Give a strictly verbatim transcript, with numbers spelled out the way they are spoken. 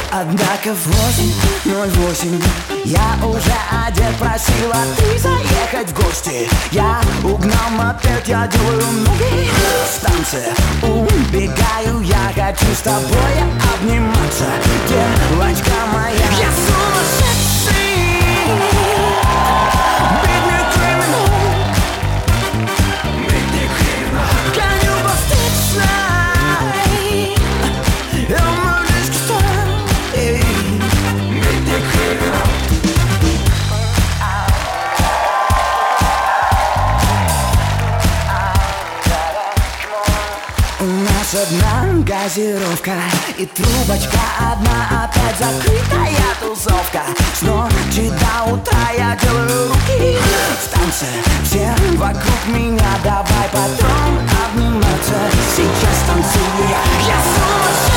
Однако в восемь ноль восемь я уже одет, просила ты заехать в гости. Я угнал мопед, я делаю ноги в танце. Убегаю, я хочу с тобой обниматься, девочка моя. Я сумасшедший, big me criminal, big me criminal. Гоню по встречной, я молюсь к столу, big me criminal. У нас одна газировка и трубочка одна, опять закрытая тусовка. С ночи до утра я делаю руки в танце. Все вокруг меня, давай потом обниматься. Сейчас танцую я, я сумасшедший.